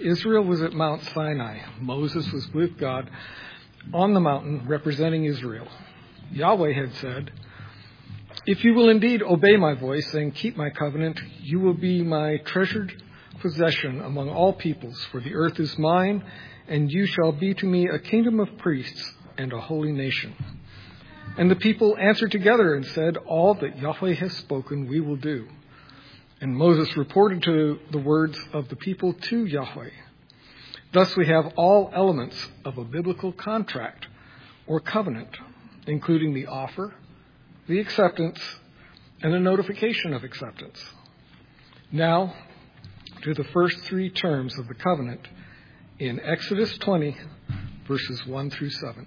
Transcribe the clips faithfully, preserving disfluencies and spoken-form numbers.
Israel was at Mount Sinai. Moses was with God on the mountain representing Israel. Yahweh had said, "If you will indeed obey my voice and keep my covenant, you will be my treasured possession among all peoples, for the earth is mine, and you shall be to me a kingdom of priests and a holy nation." And the people answered together and said, "All that Yahweh has spoken we will do." And Moses reported to the words of the people to Yahweh. Thus we have all elements of a biblical contract or covenant, including the offer, the acceptance, and a notification of acceptance. Now, to the first three terms of the covenant in Exodus twenty, verses one through seven.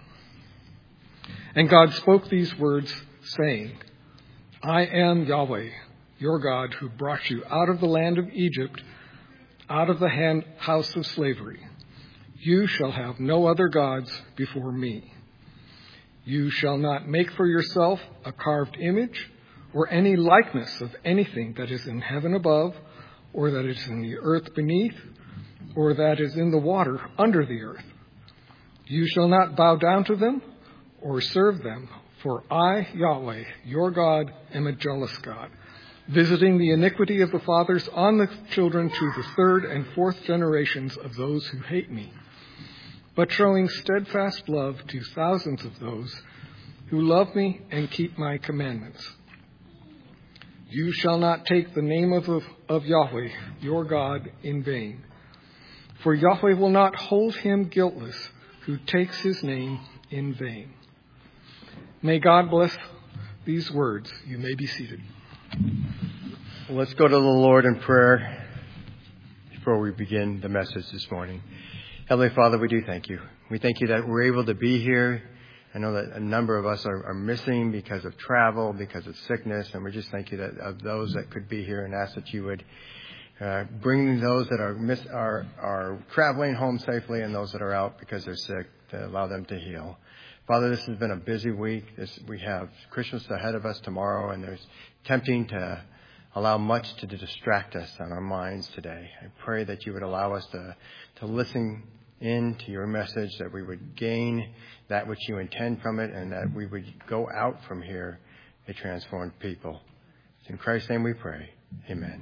And God spoke these words, saying, "I am Yahweh, your God, who brought you out of the land of Egypt, out of the hand, house of slavery. You shall have no other gods before me. You shall not make for yourself a carved image or any likeness of anything that is in heaven above, or that is in the earth beneath, or that is in the water under the earth. You shall not bow down to them or serve them, for I, Yahweh, your God, am a jealous God, visiting the iniquity of the fathers on the children to the third and fourth generations of those who hate me, but showing steadfast love to thousands of those who love me and keep my commandments. You shall not take the name of, of, of Yahweh, your God, in vain. For Yahweh will not hold him guiltless who takes his name in vain." May God bless these words. You may be seated. Well, let's go to the Lord in prayer before we begin the message this morning. Heavenly Father, we do thank you. We thank you that we're able to be here. I know that a number of us are, are missing because of travel, because of sickness, and we just thank you that of those that could be here, and ask that you would uh, bring those that are, miss, are are traveling home safely, and those that are out because they're sick, to allow them to heal. Father, this has been a busy week. This, we have Christmas ahead of us tomorrow, and there's tempting to allow much to distract us on our minds today. I pray that you would allow us to, to listen in to your message, that we would gain that which you intend from it, and that we would go out from here a transformed people. It's in Christ's name we pray. Amen.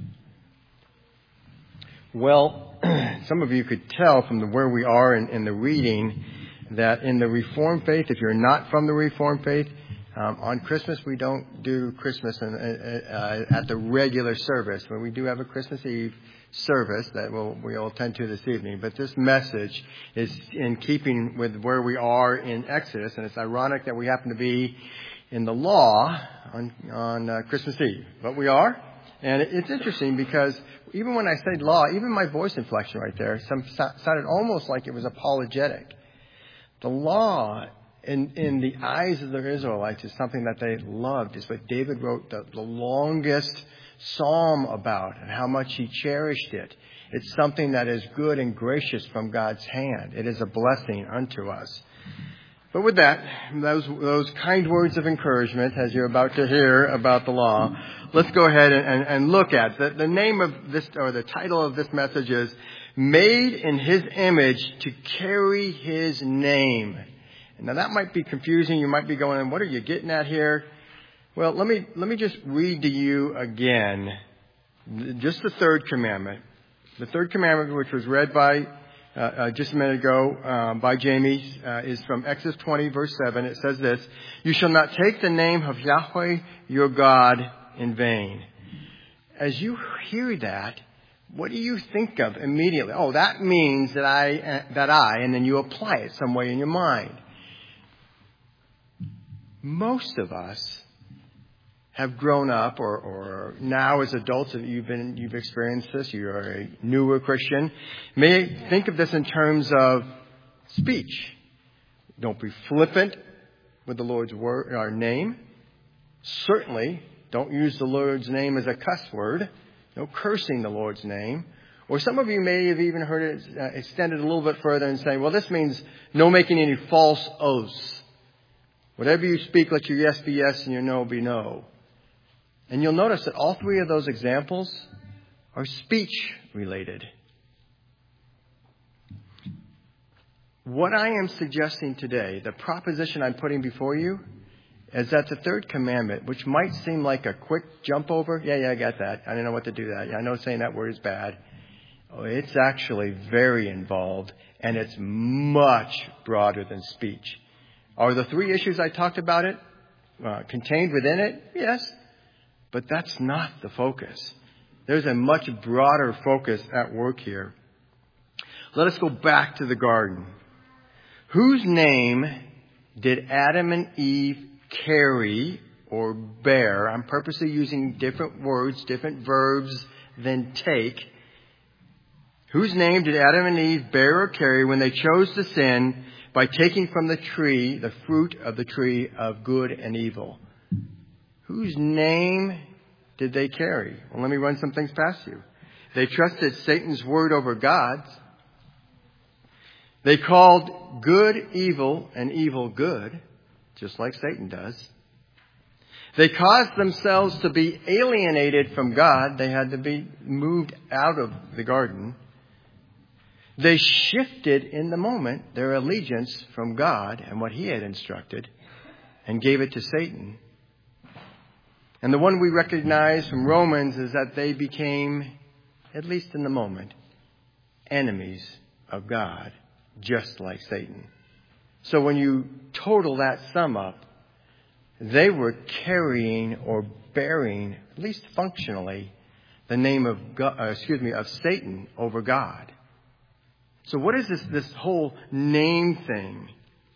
Well, some of you could tell from the, where we are in, in the reading that in the Reformed faith, if you're not from the Reformed faith, um, on Christmas we don't do Christmas in, uh, at the regular service, but we do have a Christmas Eve service that we'll, we'll attend to this evening. But this message is in keeping with where we are in Exodus, and it's ironic that we happen to be in the law on, on uh, Christmas Eve. But we are, and it's interesting because even when I said law, even my voice inflection right there some, sounded almost like it was apologetic. The law in, in the eyes of the Israelites is something that they loved. It's what David wrote the, the longest psalm about, and how much he cherished it. It's something that is good and gracious from God's hand. It is a blessing unto us. But with that, those those kind words of encouragement, as you're about to hear about the law, let's go ahead and, and, and look at the, the name of this, or the title of this message is "Made in His Image to Carry His Name." Now that might be confusing. You might be going, what are you getting at here? Well, let me let me just read to you again just the third commandment. The third commandment, which was read by uh, uh, just a minute ago uh, by Jamie, uh, is from Exodus twenty, verse seven. It says this: "You shall not take the name of Yahweh your God in vain." As you hear that, what do you think of immediately? Oh, that means that I, uh, that I, and then you apply it some way in your mind. Most of us have grown up, or, or now as adults, you've been, you've experienced this, you're a newer Christian, may think of this in terms of speech. Don't be flippant with the Lord's word, our name. Certainly, don't use the Lord's name as a cuss word. No cursing the Lord's name. Or some of you may have even heard it uh, extended a little bit further and say, well, this means no making any false oaths. Whatever you speak, let your yes be yes and your no be no. And you'll notice that all three of those examples are speech related. What I am suggesting today, the proposition I'm putting before you, is that the third commandment, which might seem like a quick jump over, yeah, yeah, I got that. I don't know what to do that. Yeah, I know saying that word is bad. Oh, it's actually very involved, and it's much broader than speech. Are the three issues I talked about it uh, contained within it? Yes, but that's not the focus. There's a much broader focus at work here. Let us go back to the garden. Whose name did Adam and Eve carry or bear? I'm purposely using different words, different verbs than take. Whose name did Adam and Eve bear or carry when they chose to sin by taking from the tree, the fruit of the tree of good and evil? Whose name did they carry? Well, let me run some things past you. They trusted Satan's word over God's. They called good evil and evil good, just like Satan does. They caused themselves to be alienated from God. They had to be moved out of the garden. They shifted in the moment their allegiance from God and what He had instructed and gave it to Satan. And the one we recognize from Romans is that they became, at least in the moment, enemies of God, just like Satan. So when you total that sum up, they were carrying or bearing, at least functionally, the name of God, uh, excuse me, of Satan over God. So what is this, this whole name thing?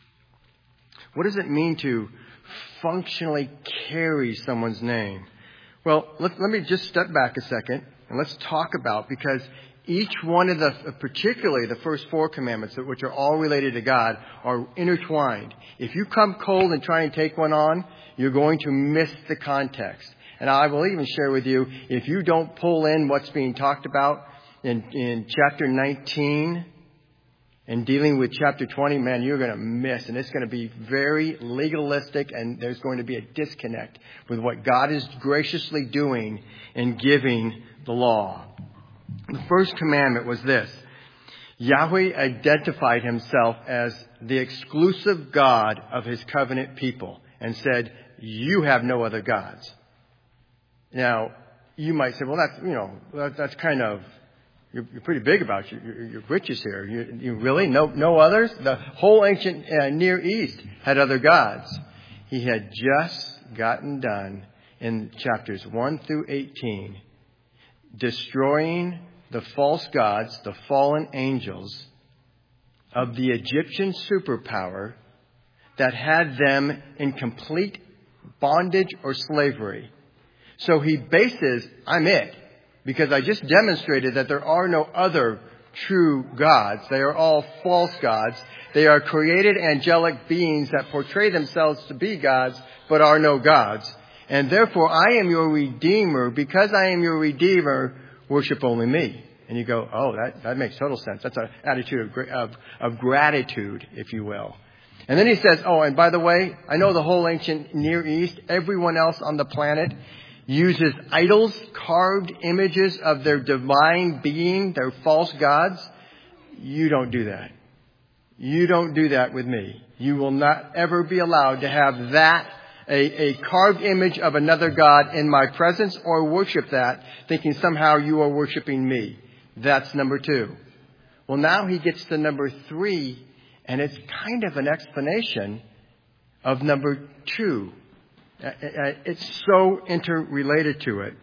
What does it mean to functionally carry someone's name? Well, let, let me just step back a second and let's talk about, because each one of the, particularly the first four commandments, which are all related to God, are intertwined. If you come cold and try and take one on, you're going to miss the context. And I will even share with you, if you don't pull in what's being talked about in, in chapter nineteen and dealing with chapter twenty, man, you're going to miss. And it's going to be very legalistic, and there's going to be a disconnect with what God is graciously doing in giving the law. The first commandment was this. Yahweh identified Himself as the exclusive God of His covenant people and said, you have no other gods. Now, you might say, well, that's, you know, that, that's kind of, you're, you're pretty big about your, your, your britches here. You, you really? No, no others? The whole ancient uh, Near East had other gods. He had just gotten done in chapters one through eighteen, destroying the false gods, the fallen angels of the Egyptian superpower that had them in complete bondage or slavery. So he bases, I'm it, because I just demonstrated that there are no other true gods. They are all false gods. They are created angelic beings that portray themselves to be gods, but are no gods. And therefore, I am your Redeemer. Because I am your Redeemer, worship only me. And you go, oh, that, that makes total sense. That's an attitude of, of, of gratitude, if you will. And then he says, oh, and by the way, I know the whole ancient Near East, everyone else on the planet uses idols, carved images of their divine being, their false gods. You don't do that. You don't do that with me. You will not ever be allowed to have that, a, a carved image of another God in my presence, or worship that, thinking somehow you are worshiping me. That's number two. Well, now he gets to number three, and it's kind of an explanation of number two. It's so interrelated to it.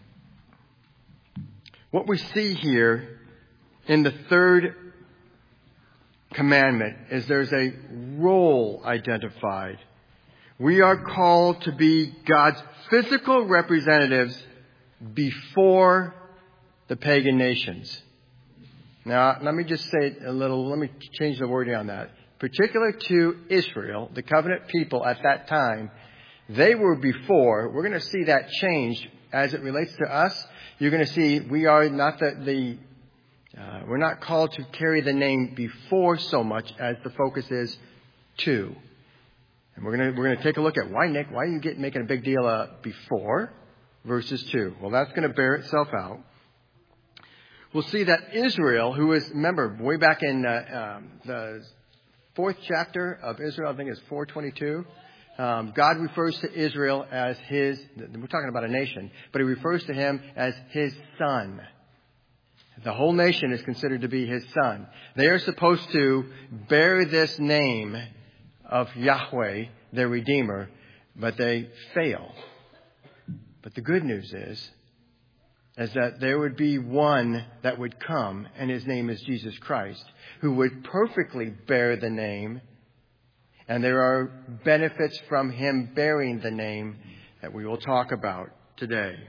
What we see here in the third commandment is there's a role identified. We are called to be God's physical representatives before the pagan nations. Now, let me just say a little, let me change the wording on that. Particular to Israel, the covenant people at that time, they were before. We're going to see that change as it relates to us. You're going to see we are not the, the uh, we're not called to carry the name before so much as the focus is to. And we're going to, we're going to take a look at why, Nick, why are you get, making a big deal of before versus to? Well, that's going to bear itself out. We'll see that Israel, who is, remember, way back in uh, um, the fourth chapter of Israel. I think it's four twenty-two. Um, God refers to Israel as his, we're talking about a nation, but he refers to him as his son. The whole nation is considered to be his son. They are supposed to bear this name of Yahweh, their Redeemer, but they fail. But the good news is, is that there would be one that would come, and his name is Jesus Christ, who would perfectly bear the name. And there are benefits from him bearing the name that we will talk about today.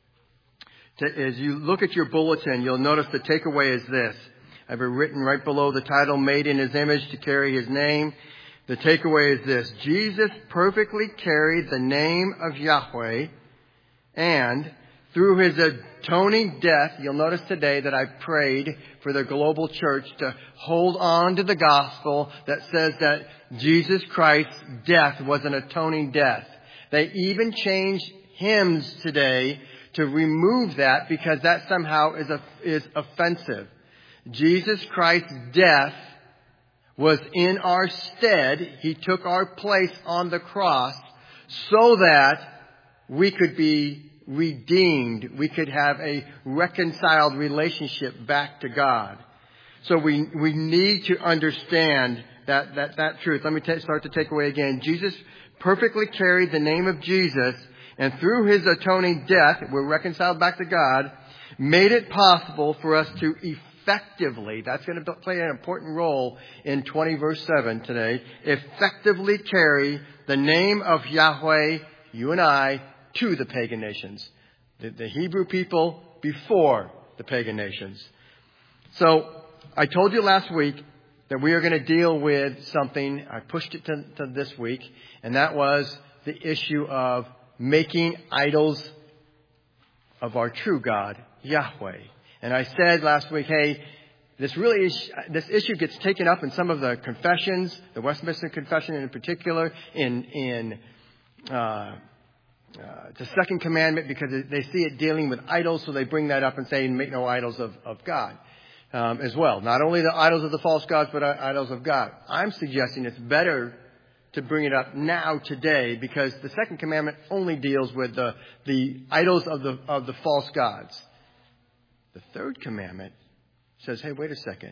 As you look at your bulletin, you'll notice the takeaway is this. I've written right below the title, Made in His Image to Carry His Name. The takeaway is this. Jesus perfectly carried the name of Yahweh, and through his atoning death, you'll notice today that I prayed for the global church to hold on to the gospel that says that Jesus Christ's death was an atoning death. They even changed hymns today to remove that because that somehow is a, is offensive. Jesus Christ's death was in our stead. He took our place on the cross so that we could be redeemed. We could have a reconciled relationship back to God. So we we need to understand that that, that truth. Let me t- start to take away again. Jesus perfectly carried the name of Jesus, and through his atoning death, we're reconciled back to God, made it possible for us to effectively, that's going to play an important role in twenty verse seven today, effectively carry the name of Yahweh, you and I, to the pagan nations. The, the Hebrew people before the pagan nations. So, I told you last week that we are going to deal with something. I pushed it to, to this week, and that was the issue of making idols of our true God, Yahweh. And I said last week, hey, this really is, this issue gets taken up in some of the confessions, the Westminster Confession in particular, in in uh, uh, the second commandment, because they see it dealing with idols, so they bring that up and say, make no idols of, of God um, as well. Not only the idols of the false gods, but idols of God. I'm suggesting it's better to bring it up now, today, because the second commandment only deals with the, the idols of the of the false gods. The third commandment says, hey, wait a second.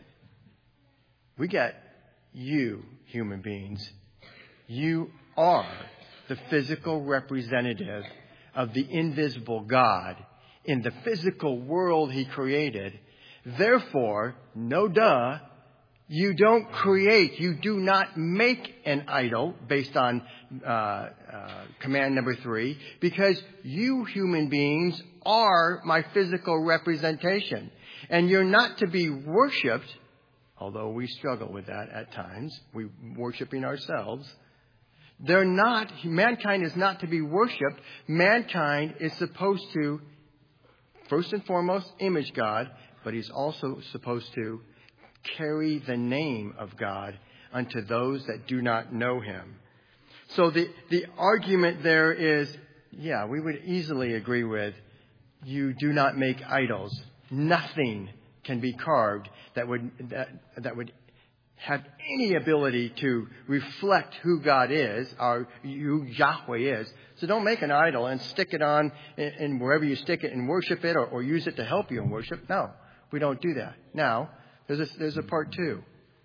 We got you, human beings. You are the physical representative of the invisible God in the physical world he created. Therefore, no duh, you don't create, you do not make an idol based on uh, uh, command number three, because you human beings are my physical representation. And you're not to be worshipped, although we struggle with that at times, we worshiping ourselves. They're not, mankind is not to be worshipped. Mankind is supposed to, first and foremost, image God, but he's also supposed to carry the name of God unto those that do not know him. So the, the argument there is, yeah, we would easily agree with, you do not make idols. Nothing can be carved that would that that would have any ability to reflect who God is, or who Yahweh is. So don't make an idol and stick it on in, in wherever you stick it and worship it, or, or use it to help you in worship. No, we don't do that. Now, there's a, there's a part two.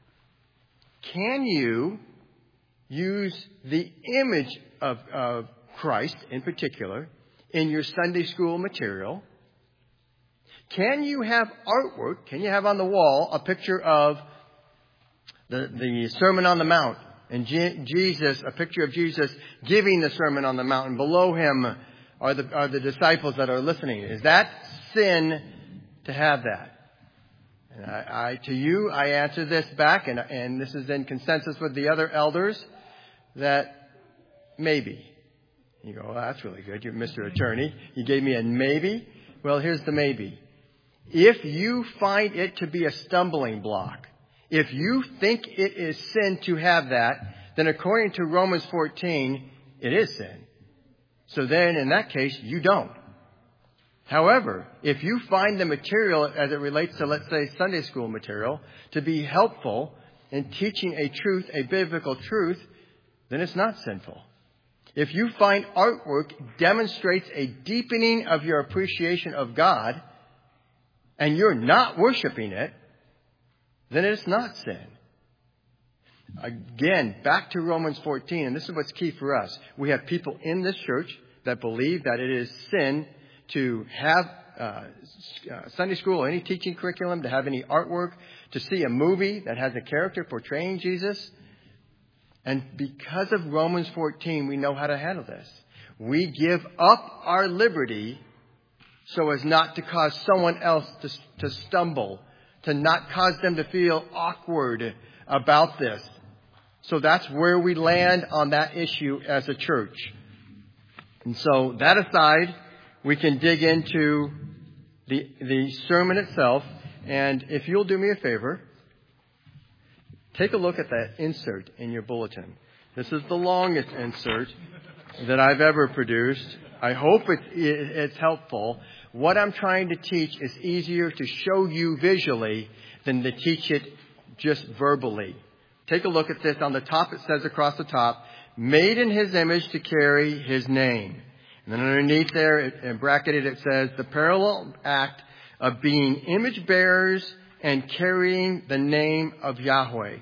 Can you use the image of, of Christ in particular in your Sunday school material? Can you have artwork? Can you have on the wall a picture of the, the Sermon on the Mount, and Je- Jesus, a picture of Jesus giving the Sermon on the Mount, and below him are the are the disciples that are listening? Is that sin to have that? And I, I to you, I answer this back, and and this is in consensus with the other elders, that maybe. You go, well, that's really good. You're Mister Attorney. You gave me a maybe. Well, here's the maybe. If you find it to be a stumbling block, if you think it is sin to have that, then according to Romans fourteen, it is sin. So then, in that case, you don't. However, if you find the material as it relates to, let's say, Sunday school material to be helpful, in teaching a truth, a biblical truth, then it's not sinful. If you find artwork demonstrates a deepening of your appreciation of God, and you're not worshiping it, then it's not sin. Again, back to Romans fourteen, and this is what's key for us. We have people in this church that believe that it is sin to have uh, Sunday school or any teaching curriculum, to have any artwork, to see a movie that has a character portraying Jesus. And because of Romans fourteen, we know how to handle this. We give up our liberty so as not to cause someone else to, to stumble, to not cause them to feel awkward about this. So that's where we land on that issue as a church. And so that aside, we can dig into the, the sermon itself. And if you'll do me a favor, take a look at that insert in your bulletin. This is the longest insert that I've ever produced. I hope it, it, it's helpful. What I'm trying to teach is easier to show you visually than to teach it just verbally. Take a look at this. On the top, it says across the top, made in his image to carry his name. And then underneath there, and bracketed, it says the parallel act of being image bearers and carrying the name of Yahweh.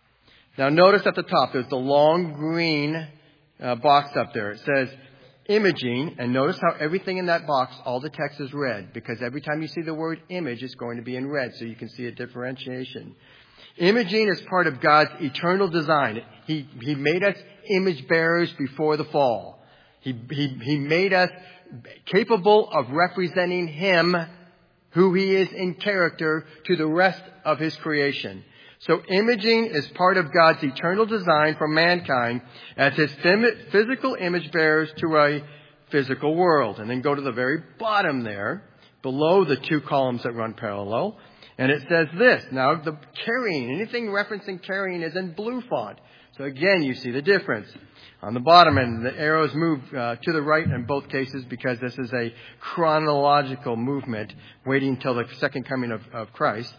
Now notice at the top, there's the long green uh, box up there. It says imaging, and notice how everything in that box, all the text is red, because every time you see the word image, it's going to be in red, so you can see a differentiation. Imaging is part of God's eternal design. He, he made us image bearers before the fall. He, he, he made us capable of representing Him, who He is in character, to the rest of His creation. So imaging is part of God's eternal design for mankind as His physical image bearers to a physical world. And then go to the very bottom there, below the two columns that run parallel. And it says this. Now, the carrying, anything referencing carrying is in blue font. So again, you see the difference. On the bottom end, the arrows move uh, to the right in both cases because this is a chronological movement waiting until the second coming of, of Christ.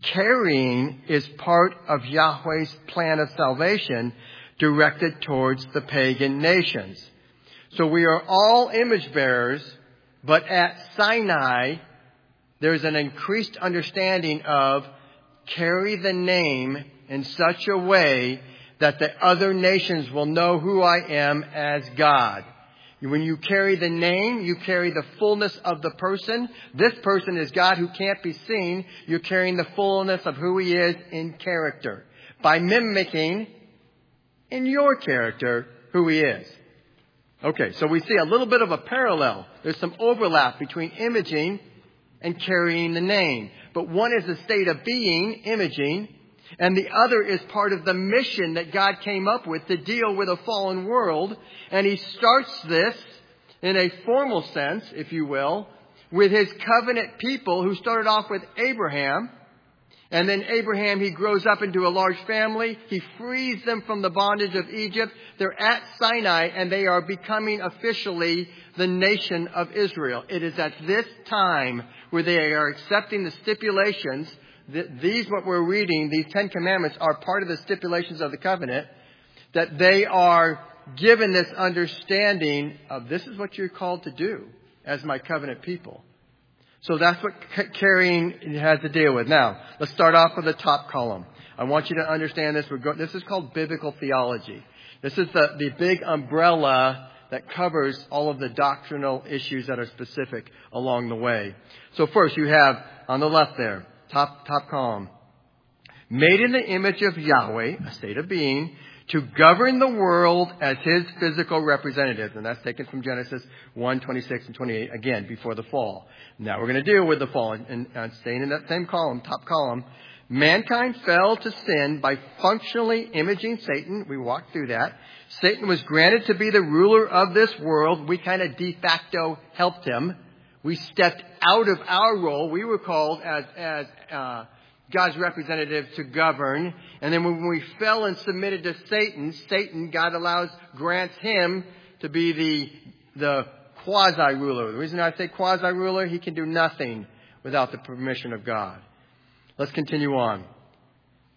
Carrying is part of Yahweh's plan of salvation directed towards the pagan nations. So we are all image bearers, but at Sinai, there's an increased understanding of carry the name in such a way that the other nations will know who I am as God. When you carry the name, you carry the fullness of the person. This person is God who can't be seen. You're carrying the fullness of who He is in character by mimicking in your character who He is. Okay, so we see a little bit of a parallel. There's some overlap between imaging and carrying the name. But one is a state of being, imaging, and the other is part of the mission that God came up with to deal with a fallen world. And He starts this in a formal sense, if you will, with His covenant people who started off with Abraham. And then Abraham, he grows up into a large family. He frees them from the bondage of Egypt. They're at Sinai and they are becoming officially the nation of Israel. It is at this time where they are accepting the stipulations. These, what we're reading, these Ten Commandments are part of the stipulations of the covenant, that they are given this understanding of this is what you're called to do as my covenant people. So that's what carrying has to deal with. Now, let's start off with the top column. I want you to understand this. We're go- this is called biblical theology. This is the, the big umbrella that covers all of the doctrinal issues that are specific along the way. So first, you have on the left there, top top column, made in the image of Yahweh, a state of being, to govern the world as His physical representative. And that's taken from Genesis one, twenty-six and twenty-eight, again, before the fall. Now we're going to deal with the fall. And, and staying in that same column, top column, mankind fell to sin by functionally imaging Satan. We walked through that. Satan was granted to be the ruler of this world. We kind of de facto helped him. We stepped out of our role. We were called as, as, uh, God's representative to govern. And then when we fell and submitted to Satan, Satan, God allows, grants him to be the, the quasi-ruler. The reason I say quasi-ruler, he can do nothing without the permission of God. Let's continue on.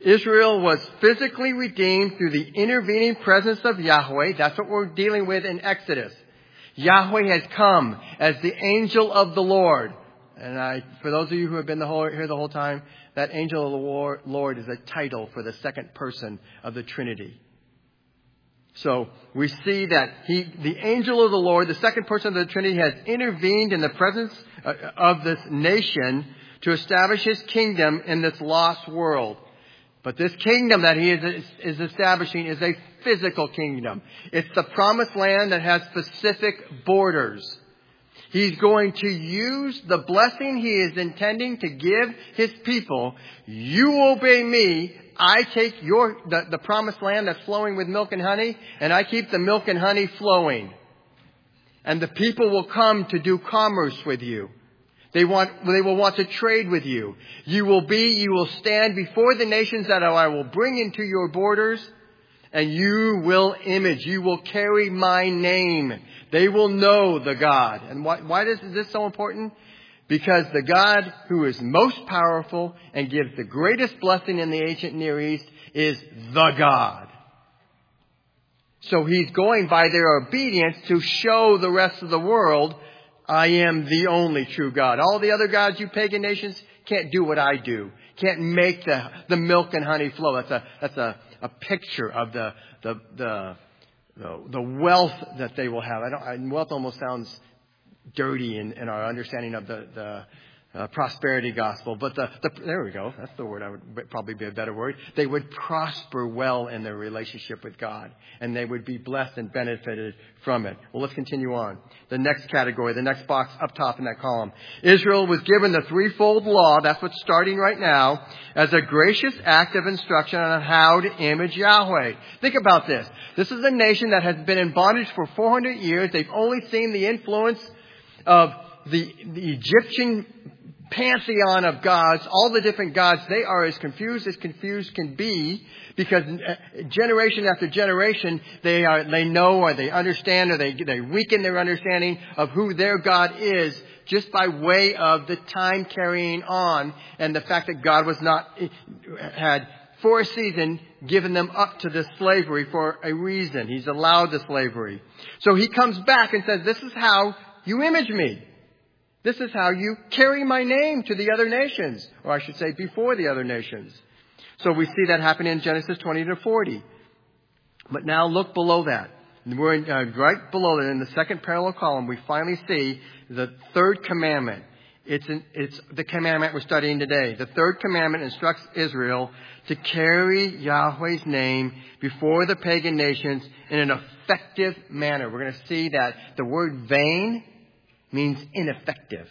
Israel was physically redeemed through the intervening presence of Yahweh. That's what we're dealing with in Exodus. Yahweh has come as the angel of the Lord. And I, for those of you who have been the whole, here the whole time, that angel of the Lord is a title for the second person of the Trinity. So we see that he, the angel of the Lord, the second person of the Trinity, has intervened in the presence of this nation to establish his kingdom in this lost world. But this kingdom that he is, is establishing is a physical kingdom. It's the promised land that has specific borders. He's going to use the blessing he is intending to give his people. You obey me. I take your the, the promised land that's flowing with milk and honey, and I keep the milk and honey flowing. And the people will come to do commerce with you. They want, they will want to trade with you. You will be, you will stand before the nations that I will bring into your borders, and you will image, you will carry my name. They will know the God. And why, why is this so important? Because the God who is most powerful and gives the greatest blessing in the ancient Near East is the God. So he's going by their obedience to show the rest of the world, I am the only true God. All the other gods, you pagan nations, can't do what I do. Can't make the, the milk and honey flow. That's a, that's a, a picture of the, the, the, the, the wealth that they will have. I don't, wealth almost sounds dirty in, in our understanding of the, the uh, prosperity gospel. But the, the, there we go. That's the word I would probably be a better word. They would prosper well in their relationship with God. And they would be blessed and benefited from it. Well, let's continue on. The next category, the next box up top in that column. Israel was given the threefold law. That's what's starting right now. As a gracious act of instruction on how to image Yahweh. Think about this. This is a nation that has been in bondage for four hundred years. They've only seen the influence of the, the Egyptian pantheon of gods, all the different gods. They are as confused as confused can be, because generation after generation, they are, they know or they understand or they, they weaken their understanding of who their God is just by way of the time carrying on and the fact that God was not, had for a season given them up to this slavery for a reason. He's allowed the slavery. So he comes back and says, this is how you image me. This is how you carry my name to the other nations. Or I should say before the other nations. So we see that happen in Genesis twenty to forty. But now look below that. We're in, uh, right below that in the second parallel column, we finally see the third commandment. It's, an, it's the commandment we're studying today. The third commandment instructs Israel to carry Yahweh's name before the pagan nations in an effective manner. We're going to see that the word vain means ineffective.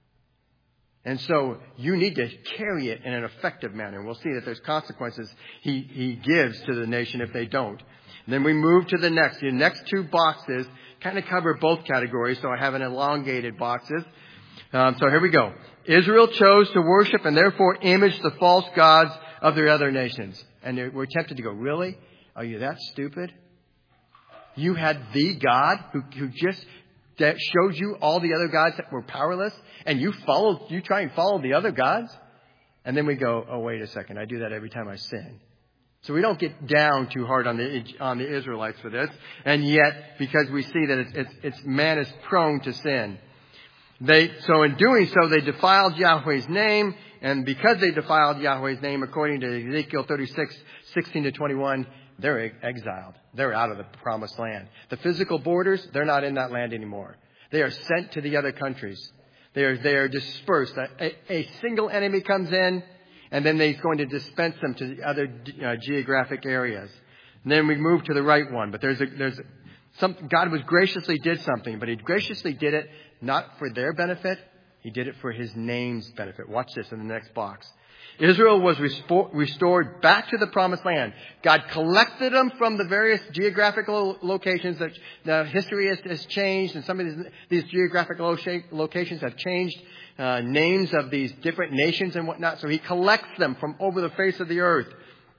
And so you need to carry it in an effective manner. And we'll see that there's consequences he, he gives to the nation if they don't. And then we move to the next. The next two boxes kind of cover both categories, so I have an elongated boxes. Um, so here we go. Israel chose to worship and therefore image the false gods of the other nations. And we're tempted to go, really? Are you that stupid? You had the God who, who just that showed you all the other gods that were powerless, and you followed, you try and follow the other gods? And then we go, oh, wait a second, I do that every time I sin. So we don't get down too hard on the on the Israelites for this. And yet, because we see that it's, it's, it's man is prone to sin. They, so in doing so, they defiled Yahweh's name, and because they defiled Yahweh's name, according to Ezekiel thirty-six, sixteen to twenty-one, they're exiled. They're out of the promised land. The physical borders, they're not in that land anymore. They are sent to the other countries. They are, they are dispersed. A, a single enemy comes in, and then he's going to dispense them to the other uh, geographic areas. And then we move to the right one. But there's a, there's a, some, God was graciously did something, but he graciously did it not for their benefit. He did it for his name's benefit. Watch this in the next box. Israel was restored back to the promised land. God collected them from the various geographical locations that the history has, has changed, and some of these, these geographical locations have changed uh, names of these different nations and whatnot. So he collects them from over the face of the earth.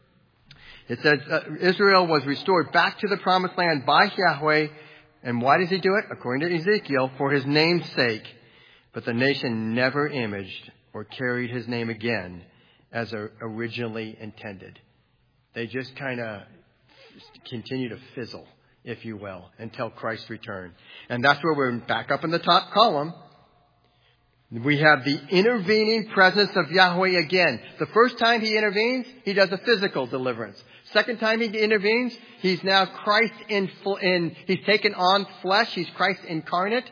It says uh, Israel was restored back to the promised land by Yahweh. And why does he do it? According to Ezekiel, for his name's sake. But the nation never imaged or carried his name again as originally intended. They just kind of continue to fizzle, if you will, until Christ's return. And that's where we're back up in the top column. We have the intervening presence of Yahweh again. The first time he intervenes, he does a physical deliverance. Second time he intervenes, he's now Christ in, in he's taken on flesh. He's Christ incarnate.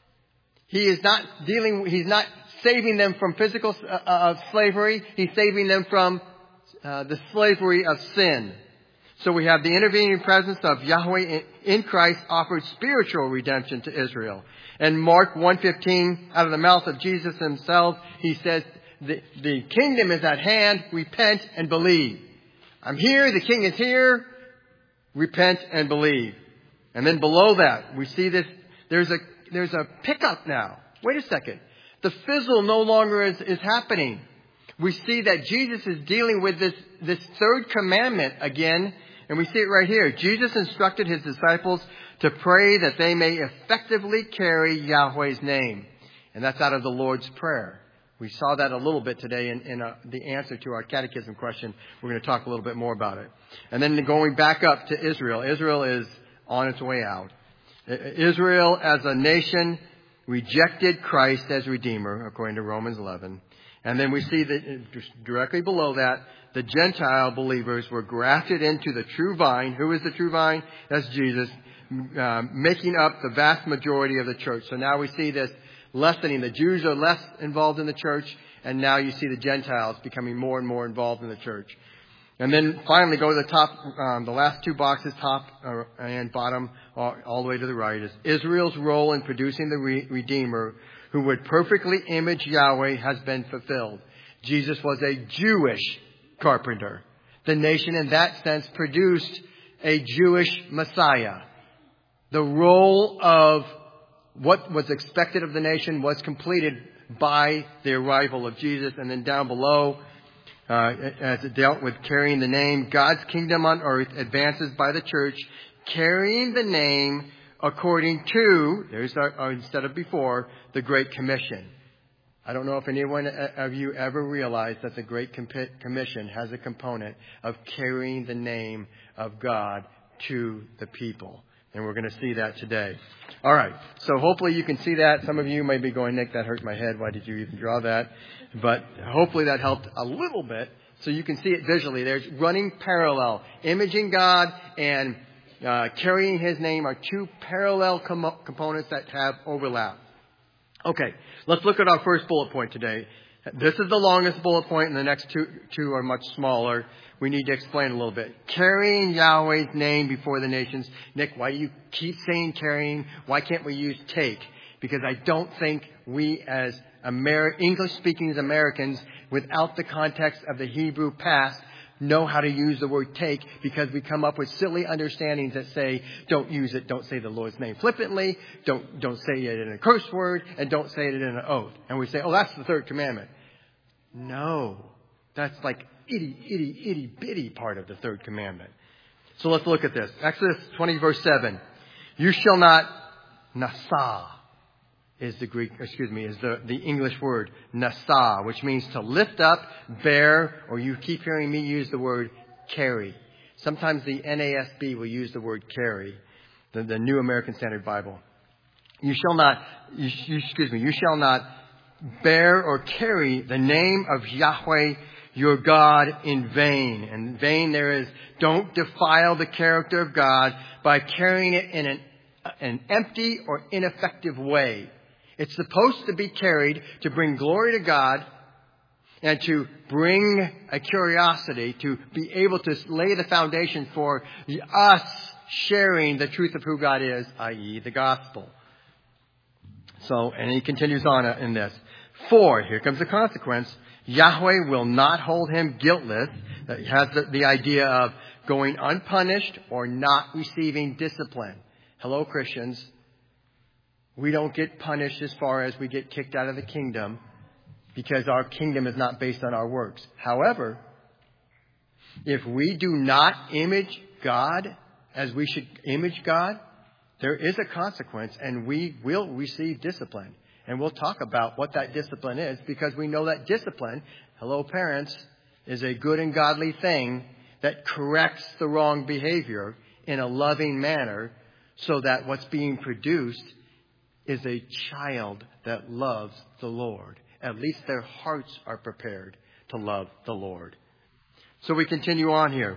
He is not dealing, he's not saving them from physical uh, uh, slavery. He's saving them from uh, the slavery of sin. So we have the intervening presence of Yahweh in, in Christ offered spiritual redemption to Israel. And Mark one fifteen, out of the mouth of Jesus himself, he says, the, the kingdom is at hand, repent and believe. I'm here, the king is here, repent and believe. And then below that, we see this, there's a, there's a pickup now. Wait a second. The fizzle no longer is, is happening. We see that Jesus is dealing with this, this third commandment again. And we see it right here. Jesus instructed his disciples to pray that they may effectively carry Yahweh's name. And that's out of the Lord's Prayer. We saw that a little bit today in, in a, the answer to our catechism question. We're going to talk a little bit more about it. And then going back up to Israel. Israel is on its way out. Israel as a nation rejected Christ as Redeemer, according to Romans eleven. And then we see that directly below that, the Gentile believers were grafted into the true vine. Who is the true vine? That's Jesus, uh, making up the vast majority of the church. So now we see this lessening. The Jews are less involved in the church, and now you see the Gentiles becoming more and more involved in the church. And then finally go to the top, um, the last two boxes, top uh, and bottom, all, all the way to the right, is Israel's role in producing the re- Redeemer who would perfectly image Yahweh has been fulfilled. Jesus was a Jewish carpenter. The nation in that sense produced a Jewish Messiah. The role of what was expected of the nation was completed by the arrival of Jesus. And then down below, uh, as it dealt with carrying the name, God's kingdom on earth advances by the church, carrying the name according to, there's our, our, instead of before, the Great Commission. I don't know if anyone of you ever realized that the Great Commission has a component of carrying the name of God to the people. And we're going to see that today. All right. So hopefully you can see that. Some of you may be going, Nick, that hurt my head. Why did you even draw that? But hopefully that helped a little bit so you can see it visually. There's running parallel. Imaging God and uh, carrying his name are two parallel com- components that have overlap. Okay, let's look at our first bullet point today. This is the longest bullet point, and the next two, two are much smaller. We need to explain a little bit. Carrying Yahweh's name before the nations. Nick, why do you keep saying carrying? Why can't we use take? Because I don't think we as Amer- English-speaking Americans, without the context of the Hebrew past, know how to use the word take, because we come up with silly understandings that say, don't use it, don't say the Lord's name flippantly, don't don't say it in a curse word, and don't say it in an oath. And we say, oh, that's the third commandment. No, that's like itty, itty, itty, bitty part of the third commandment. So let's look at this. Exodus twenty, verse seven. You shall not nasa is the Greek, excuse me, is the, the English word nasa, which means to lift up, bear, or you keep hearing me use the word carry. Sometimes the N A S B will use the word carry, the, the New American Standard Bible. You shall not, you, you, excuse me, you shall not bear or carry the name of Yahweh your God in vain. And in vain there is, don't defile the character of God by carrying it in an, an empty or ineffective way. It's supposed to be carried to bring glory to God and to bring a curiosity, to be able to lay the foundation for us sharing the truth of who God is, that is the gospel. So, and he continues on in this. For, here comes the consequence, Yahweh will not hold him guiltless. That has the, the idea of going unpunished or not receiving discipline. Hello, Christians. We don't get punished as far as we get kicked out of the kingdom because our kingdom is not based on our works. However, if we do not image God as we should image God, there is a consequence and we will receive discipline. And we'll talk about what that discipline is because we know that discipline, hello parents, is a good and godly thing that corrects the wrong behavior in a loving manner so that what's being produced is a child that loves the Lord. At least their hearts are prepared to love the Lord. So we continue on here.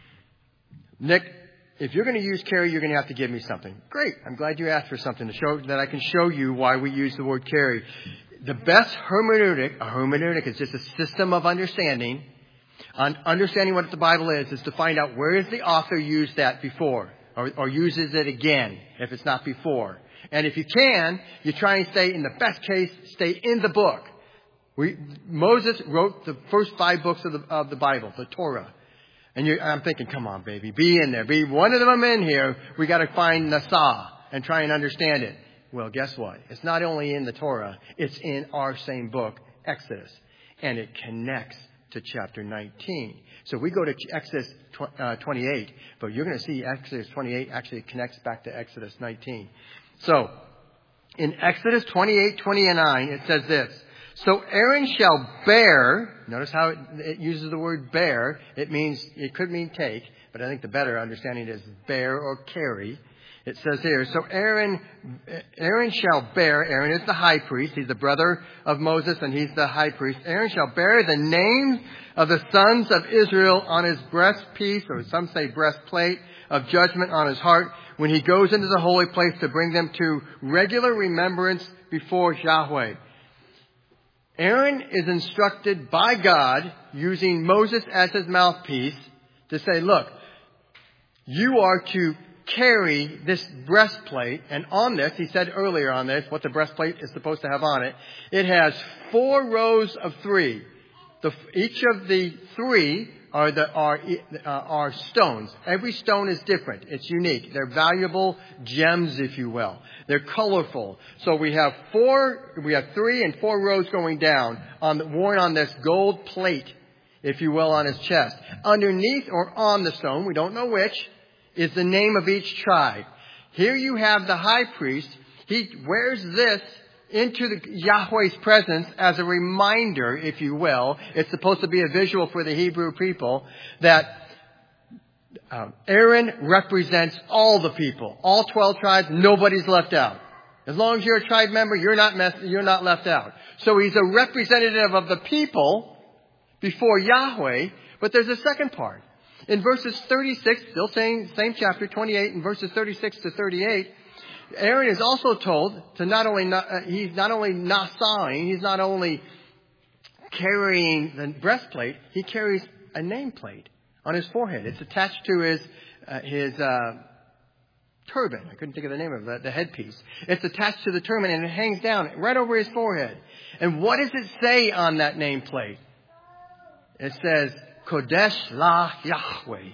Nick, if you're going to use carry, you're going to have to give me something. Great. I'm glad you asked for something to show that I can show you why we use the word carry. The best hermeneutic, a hermeneutic is just a system of understanding. On understanding what the Bible is, is to find out where is the author used that before, or, or uses it again if it's not before. And if you can, you try and stay, in the best case, stay in the book. We, Moses wrote the first five books of the, of the Bible, the Torah. And you, I'm thinking, come on, baby, be in there. Be one of them in here. We got to find Nassau and try and understand it. Well, guess what? It's not only in the Torah. It's in our same book, Exodus. And it connects to chapter nineteen. So we go to Exodus twenty-eight, but you're going to see Exodus twenty-eight actually connects back to Exodus nineteen. So, in Exodus twenty-eight, twenty-nine, it says this. So Aaron shall bear, notice how it, it uses the word bear. It means, it could mean take, but I think the better understanding is bear or carry. It says here, so Aaron, Aaron shall bear, Aaron is the high priest, he's the brother of Moses and he's the high priest. Aaron shall bear the names of the sons of Israel on his breastpiece, or some say breastplate, of judgment on his heart, when he goes into the holy place to bring them to regular remembrance before Yahweh. Aaron is instructed by God, using Moses as his mouthpiece, to say, look, you are to carry this breastplate, and on this, he said earlier on this, what the breastplate is supposed to have on it, it has four rows of three. The, each of the three are the are uh, are stones. Every stone is different. It's unique. They're valuable gems, if you will. They're colorful. So we have four, we have three and four rows going down on the, worn on this gold plate, if you will, on his chest. Underneath or on the stone, we don't know which, is the name of each tribe. Here you have the high priest. He wears this into the Yahweh's presence as a reminder, if you will. It's supposed to be a visual for the Hebrew people that um, Aaron represents all the people, all twelve tribes. Nobody's left out. As long as you're a tribe member, you're not mess- you're not left out. So he's a representative of the people before Yahweh. But there's a second part. In verses thirty-six, still saying same chapter twenty-eight, in verses thirty-six to thirty-eight, Aaron is also told to not only uh, he's not only nassawing, he's not only carrying the breastplate, he carries a nameplate on his forehead. It's attached to his uh, his uh, turban. I couldn't think of the name of it, the headpiece. It's attached to the turban and it hangs down right over his forehead. And what does it say on that nameplate? It says, Kodesh la Yahweh.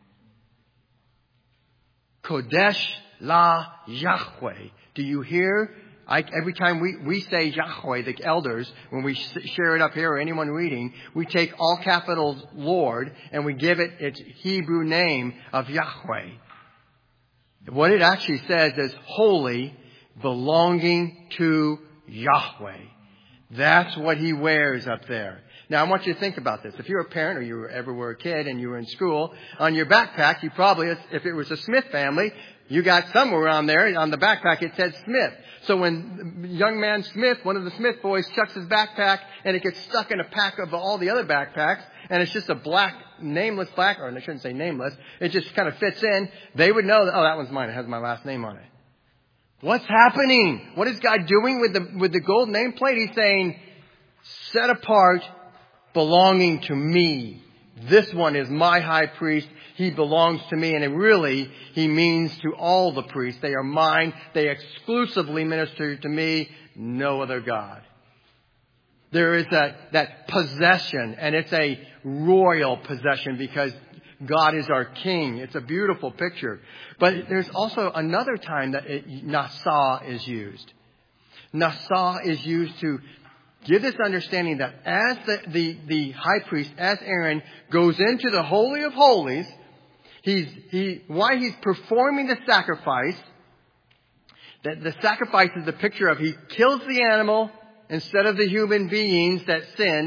Kodesh la Yahweh. Do you hear? I, every time we, we say Yahweh, the elders, when we share it up here or anyone reading, we take all capitals Lord and we give it its Hebrew name of Yahweh. What it actually says is holy, belonging to Yahweh. That's what he wears up there. Now, I want you to think about this. If you're a parent or you ever were a kid and you were in school, on your backpack, you probably, if it was a Smith family, you got somewhere on there, on the backpack, it said Smith. So when young man Smith, one of the Smith boys, chucks his backpack and it gets stuck in a pack of all the other backpacks, and it's just a black, nameless black, or I shouldn't say nameless, it just kind of fits in, they would know, that, oh, that one's mine. It has my last name on it. What's happening? What is God doing with the with the gold nameplate? He's saying, set apart, belonging to me. This one is my high priest. He belongs to me. And it really, he means to all the priests. They are mine. They exclusively minister to me. No other God. There is that, that possession, and it's a royal possession because God is our king. It's a beautiful picture. But there's also another time that it, Nassau is used. Nassau is used to give this understanding that as the, the, the high priest, as Aaron, goes into the Holy of Holies, he's, he, while he's performing the sacrifice, that the sacrifice is the picture of he kills the animal instead of the human beings that sinned,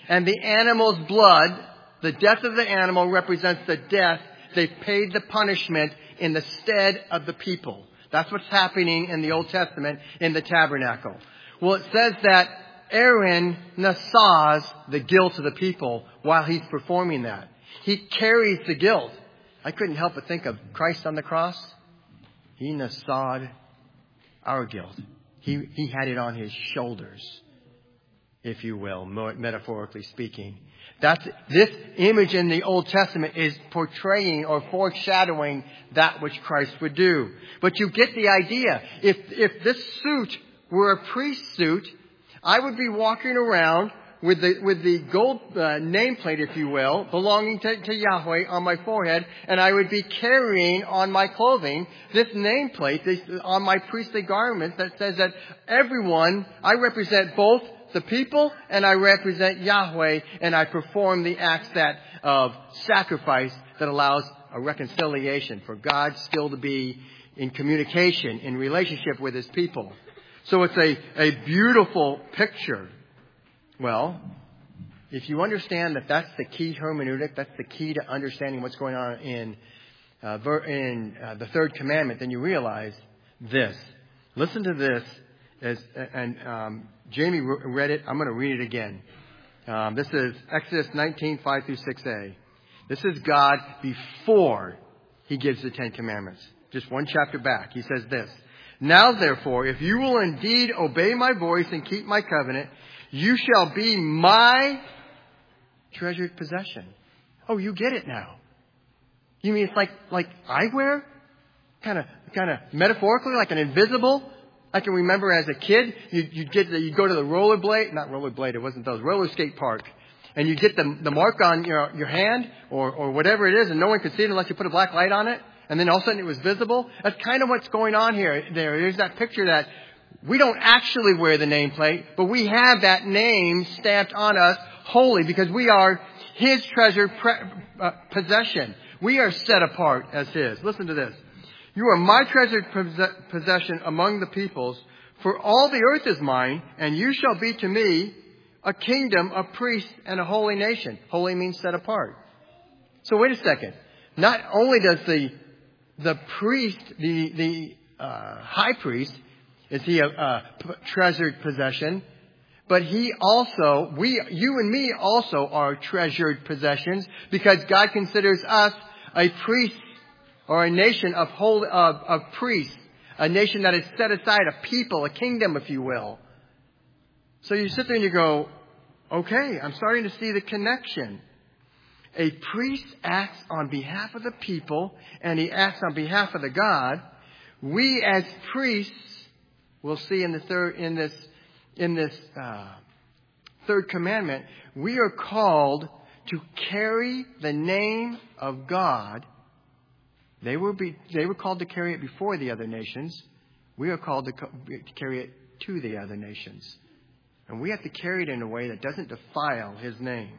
And the animal's blood, the death of the animal represents the death. They paid the punishment in the stead of the people. That's what's happening in the Old Testament in the tabernacle. Well, it says that Aaron nasas the guilt of the people while he's performing that. He carries the guilt. I couldn't help but think of Christ on the cross. He nasad our guilt. He, he had it on his shoulders, if you will, metaphorically speaking. That's, this image in the Old Testament is portraying or foreshadowing that which Christ would do. But you get the idea. If, if this suit were a priest's suit, I would be walking around with the, with the gold uh, nameplate, if you will, belonging to, to Yahweh on my forehead, and I would be carrying on my clothing this nameplate this, on my priestly garment that says that everyone, I represent both the people and I represent Yahweh, and I perform the acts that of sacrifice that allows a reconciliation for God still to be in communication, in relationship with His people. So it's a, a beautiful picture. Well, if you understand that that's the key hermeneutic, that's the key to understanding what's going on in uh, in uh, the third commandment, then you realize this. Listen to this, as and um, Jamie read it. I'm going to read it again. Um, this is Exodus nineteen, five through six a. This is God before He gives the Ten Commandments. Just one chapter back. He says this. Now, therefore, if you will indeed obey my voice and keep my covenant, you shall be my treasured possession. Oh, you get it now. You mean it's like, like eyewear? Kind of, kind of metaphorically, like an invisible? I can remember as a kid, you, you'd get the, you'd go to the rollerblade, not rollerblade, it wasn't those, roller skate park. And you get the, the mark on your, your hand or, or whatever it is, and no one can see it unless you put a black light on it. And then all of a sudden it was visible. That's kind of what's going on here. There, there's that picture that we don't actually wear the nameplate, but we have that name stamped on us holy because we are His treasured pre- uh, possession. We are set apart as His. Listen to this. You are my treasured possession among the peoples, for all the earth is mine, and you shall be to me a kingdom, a priest, and a holy nation. Holy means set apart. So wait a second. Not only does the the priest, the the uh, high priest, is he a, a treasured possession, but he also, we, you and me also are treasured possessions because God considers us a priest or a nation of holy, of, of priests, a nation that is set aside, a people, a kingdom, if you will. So you sit there and you go, okay, I'm starting to see the connection. A priest acts on behalf of the people, and he acts on behalf of the God. We as priests, we'll see in the third, in this, in this uh, third commandment, we are called to carry the name of God. They were be, they were called to carry it before the other nations. We are called to, co- to carry it to the other nations, and we have to carry it in a way that doesn't defile His name.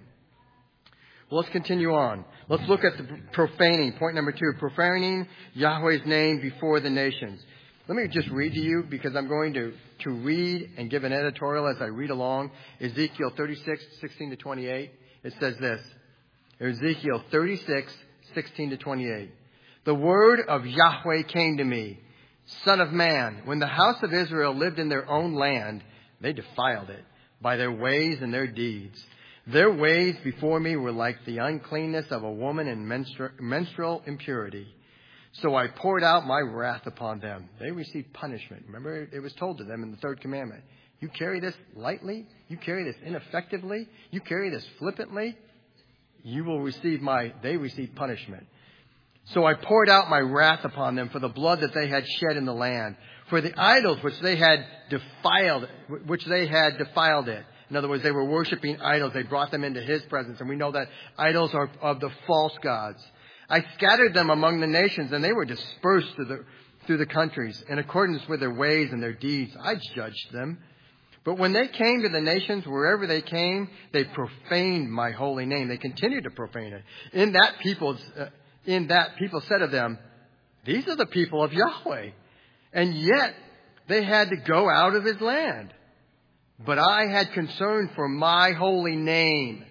Well, let's continue on. Let's look at the profaning. Point number two, profaning Yahweh's name before the nations. Let me just read to you because I'm going to, to read and give an editorial as I read along. Ezekiel thirty-six, sixteen to twenty-eight. It says this. Ezekiel thirty-six, sixteen to twenty-eight. The word of Yahweh came to me. Son of man, when the house of Israel lived in their own land, they defiled it by their ways and their deeds. Their ways before me were like the uncleanness of a woman in menstru- menstrual impurity. So I poured out my wrath upon them. They received punishment. Remember, it was told to them in the third commandment. You carry this lightly. You carry this ineffectively. You carry this flippantly. You will receive my, they receive punishment. So I poured out my wrath upon them for the blood that they had shed in the land, for the idols which they had defiled, which they had defiled it. In other words, they were worshiping idols. They brought them into His presence. And we know that idols are of the false gods. I scattered them among the nations, and they were dispersed through the, through the countries. In accordance with their ways and their deeds, I judged them. But when they came to the nations, wherever they came, they profaned my holy name. They continued to profane it. In that people's, uh, in that people said of them, these are the people of Yahweh. And yet they had to go out of His land. But I had concern for my holy name.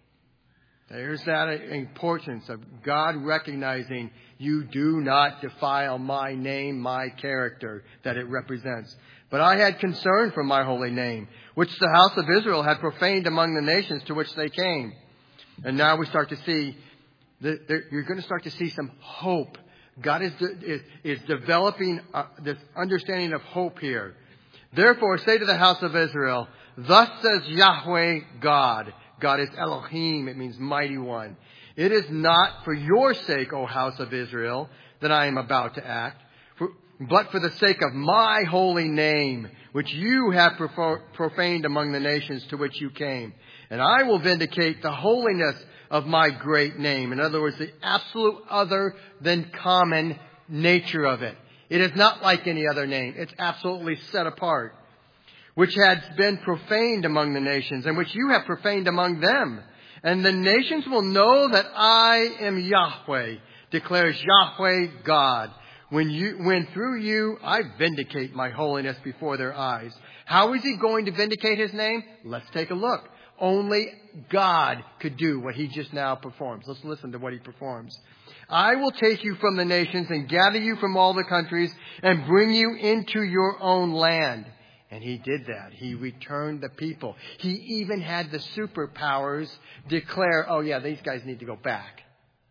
There's that importance of God recognizing you do not defile my name, my character that it represents. But I had concern for my holy name, which the house of Israel had profaned among the nations to which they came. And now we start to see, that you're going to start to see some hope. God is, is, is developing uh, this understanding of hope here. Therefore, say to the house of Israel, thus says Yahweh God. God is Elohim. It means mighty one. It is not for your sake, O house of Israel, that I am about to act, for, but for the sake of my holy name, which you have profaned among the nations to which you came. And I will vindicate the holiness of my great name. In other words, the absolute other than common nature of it. It is not like any other name. It's absolutely set apart. Which has been profaned among the nations, and which you have profaned among them. And the nations will know that I am Yahweh, declares Yahweh God, when you, when through you I vindicate my holiness before their eyes. How is he going to vindicate his name? Let's take a look. Only God could do what he just now performs. Let's listen to what he performs. I will take you from the nations and gather you from all the countries and bring you into your own land. And he did that. He returned the people. He even had the superpowers declare, oh yeah, these guys need to go back.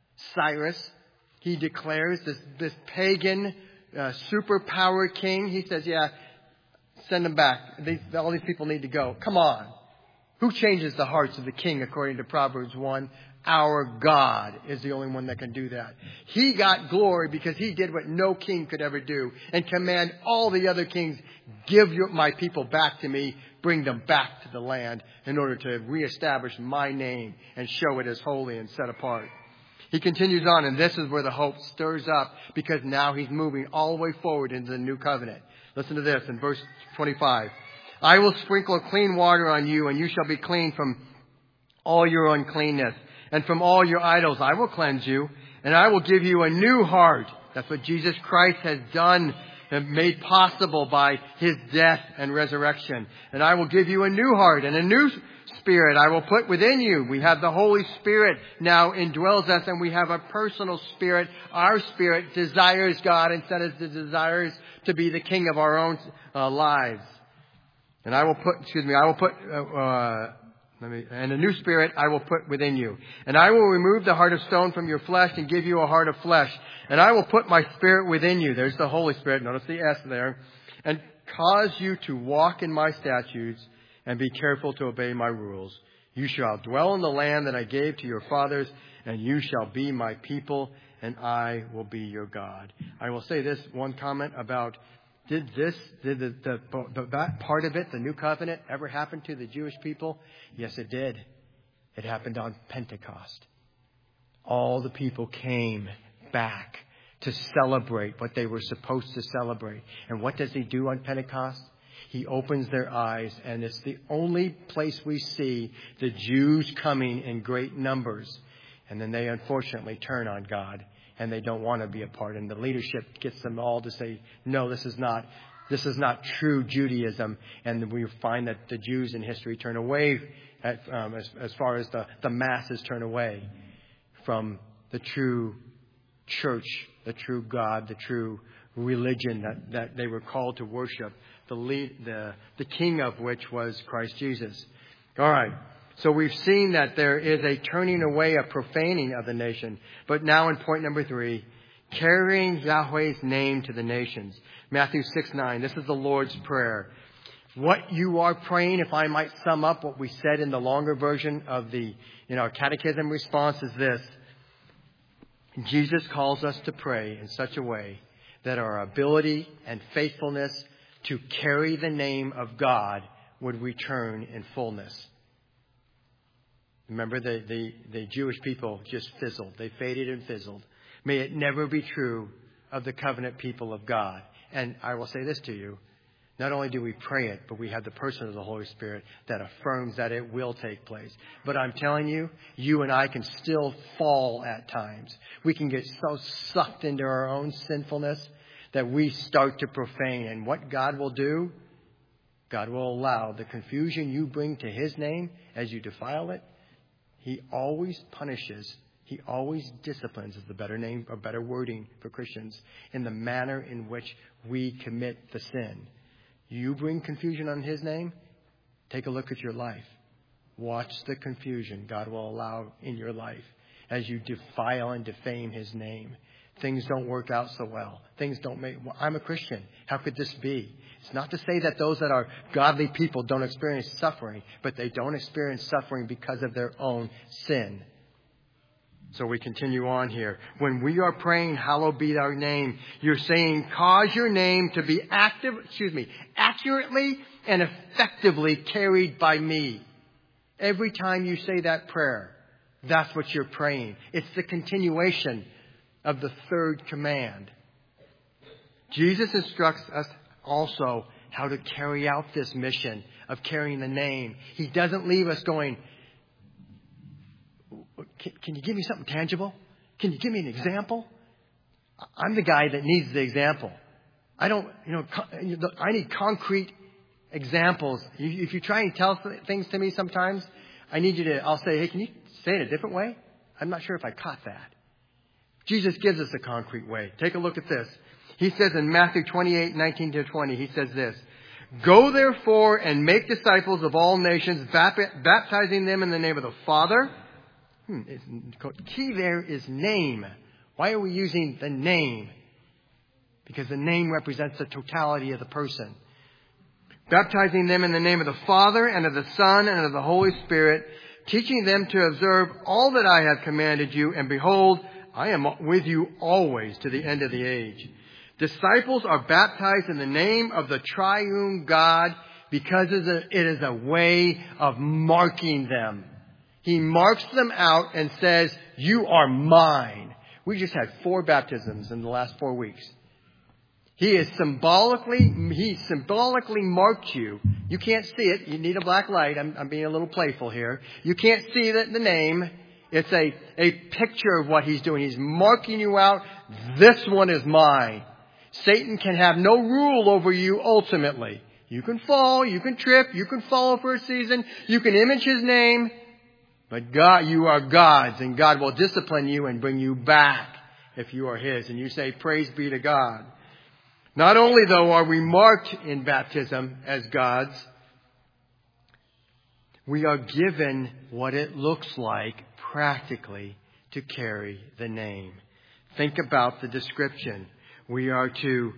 Cyrus, he declares this, this pagan uh, superpower king. He says, yeah, send them back. These, all these people need to go. Come on. Who changes the hearts of the king according to Proverbs one? Our God is the only one that can do that. He got glory because he did what no king could ever do and command all the other kings, give your, my people back to me, bring them back to the land in order to reestablish my name and show it as holy and set apart. He continues on, and this is where the hope stirs up because now he's moving all the way forward into the new covenant. Listen to this in verse twenty-five. I will sprinkle clean water on you, and you shall be clean from all your uncleanness. And from all your idols I will cleanse you, and I will give you a new heart. That's what Jesus Christ has done and made possible by his death and resurrection. And I will give you a new heart and a new spirit I will put within you. We have the Holy Spirit now indwells us, and we have a personal spirit. Our spirit desires God instead of the desires to be the king of our own uh, lives. And I will put, excuse me, I will put, uh, uh Let me, and a new spirit I will put within you. And I will remove the heart of stone from your flesh and give you a heart of flesh. And I will put my spirit within you. There's the Holy Spirit. Notice the S there. And cause you to walk in my statutes and be careful to obey my rules. You shall dwell in the land that I gave to your fathers, and you shall be my people, and I will be your God. I will say this one comment about Did this, did the, the, the, that part of it, the new covenant, ever happen to the Jewish people? Yes, it did. It happened on Pentecost. All the people came back to celebrate what they were supposed to celebrate. And what does he do on Pentecost? He opens their eyes, and it's the only place we see the Jews coming in great numbers. And then they unfortunately turn on God. And they don't want to be a part. And the leadership gets them all to say, no, this is not, this is not true Judaism. And we find that the Jews in history turn away, at, um, as, as far as the, the masses turn away from the true church, the true God, the true religion that, that they were called to worship, the, lead, the, the king of which was Christ Jesus. All right. So we've seen that there is a turning away, a profaning of the nation. But now in point number three, carrying Yahweh's name to the nations. Matthew six nine. This is the Lord's Prayer. What you are praying, if I might sum up what we said in the longer version of the, in our catechism response, is this. Jesus calls us to pray in such a way that our ability and faithfulness to carry the name of God would return in fullness. Remember, the, the, the Jewish people just fizzled. They faded and fizzled. May it never be true of the covenant people of God. And I will say this to you. Not only do we pray it, but we have the person of the Holy Spirit that affirms that it will take place. But I'm telling you, you and I can still fall at times. We can get so sucked into our own sinfulness that we start to profane. And what God will do, God will allow the confusion you bring to His name as you defile it. He always punishes. He always disciplines is the better name or better wording for Christians in the manner in which we commit the sin. You bring confusion on His name, take a look at your life. Watch the confusion God will allow in your life as you defile and defame His name. Things don't work out so well. Things don't make... Well, I'm a Christian. How could this be? It's not to say that those that are godly people don't experience suffering, but they don't experience suffering because of their own sin. So we continue on here. When we are praying, hallowed be thy name, you're saying, cause your name to be active, excuse me, accurately and effectively carried by me. Every time you say that prayer, that's what you're praying. It's the continuation of the third command. Jesus instructs us also how to carry out this mission of carrying the name. He doesn't leave us going, can, can you give me something tangible? Can you give me an example? I'm the guy that needs the example. I don't, you know, I need concrete examples. If you try and tell things to me sometimes, I need you to, I'll say, hey, can you say it a different way? I'm not sure if I caught that. Jesus gives us a concrete way. Take a look at this. He says in Matthew twenty-eight, nineteen to twenty, he says this, go therefore and make disciples of all nations, baptizing them in the name of the Father. Hmm, key there is name. Why are we using the name? Because the name represents the totality of the person. Baptizing them in the name of the Father and of the Son and of the Holy Spirit, teaching them to observe all that I have commanded you. And behold, I am with you always to the end of the age. Disciples are baptized in the name of the triune God because it is a way of marking them. He marks them out and says, you are mine. We just had four baptisms in the last four weeks. He is symbolically, he symbolically marked you. You can't see it. You need a black light. I'm, I'm being a little playful here. You can't see the, the name. It's a, a picture of what he's doing. He's marking you out. This one is mine. Satan can have no rule over you ultimately. You can fall, you can trip, you can follow for a season, you can image his name, but God, you are God's, and God will discipline you and bring you back if you are his. And you say, praise be to God. Not only, though, are we marked in baptism as God's, we are given what it looks like practically to carry the name. Think about the description. We are to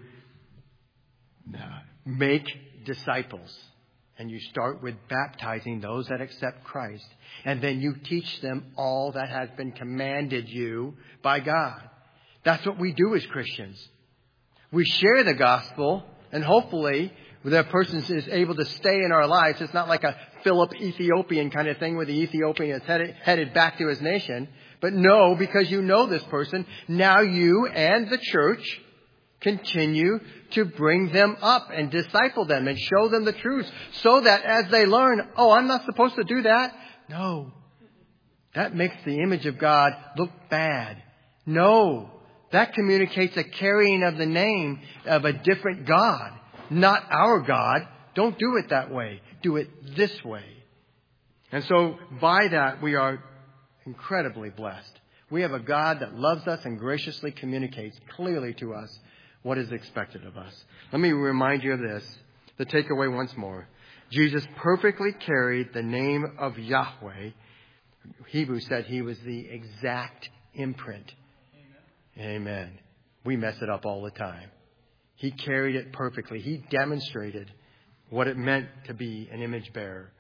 make disciples. And you start with baptizing those that accept Christ. And then you teach them all that has been commanded you by God. That's what we do as Christians. We share the gospel, and hopefully that person is able to stay in our lives. It's not like a Philip Ethiopian kind of thing where the Ethiopian is headed, headed back to his nation. But no, because you know this person, now you and the church continue to bring them up and disciple them and show them the truth so that as they learn, oh, I'm not supposed to do that. No, that makes the image of God look bad. No, that communicates a carrying of the name of a different God, not our God. Don't do it that way. Do it this way. And so by that, we are incredibly blessed. We have a God that loves us and graciously communicates clearly to us what is expected of us. Let me remind you of this, the takeaway once more. Jesus perfectly carried the name of Yahweh. Hebrews said he was the exact imprint. Amen. Amen. We mess it up all the time. He carried it perfectly. He demonstrated what it meant to be an image bearer.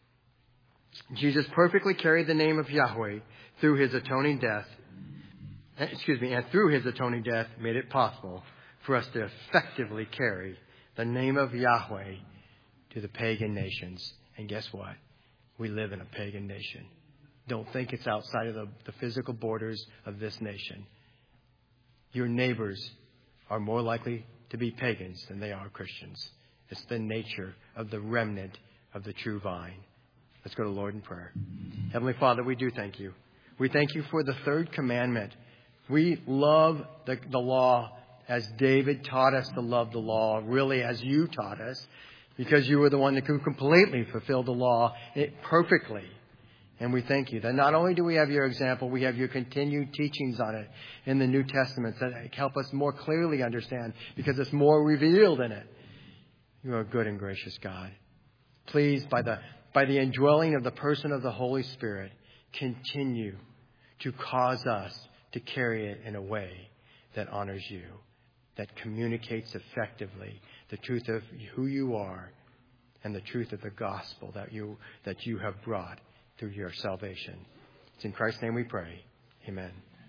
Jesus perfectly carried the name of Yahweh through his atoning death. Excuse me, and through his atoning death made it possible for us to effectively carry the name of Yahweh to the pagan nations. And guess what? We live in a pagan nation. Don't think it's outside of the, the physical borders of this nation. Your neighbors are more likely to be pagans than they are Christians. It's the nature of the remnant of the true vine. Let's go to the Lord in prayer. Heavenly Father, we do thank you. We thank you for the third commandment. We love the, the law as David taught us to love the law, really as you taught us because you were the one that could completely fulfill the law perfectly. And we thank you that not only do we have your example, we have your continued teachings on it in the New Testament that help us more clearly understand because it's more revealed in it. You are a good and gracious God. Please, by the, by the indwelling of the person of the Holy Spirit, continue to cause us to carry it in a way that honors you, that communicates effectively the truth of who you are and the truth of the gospel that you, that you have brought through your salvation. It's in Christ's name we pray. Amen.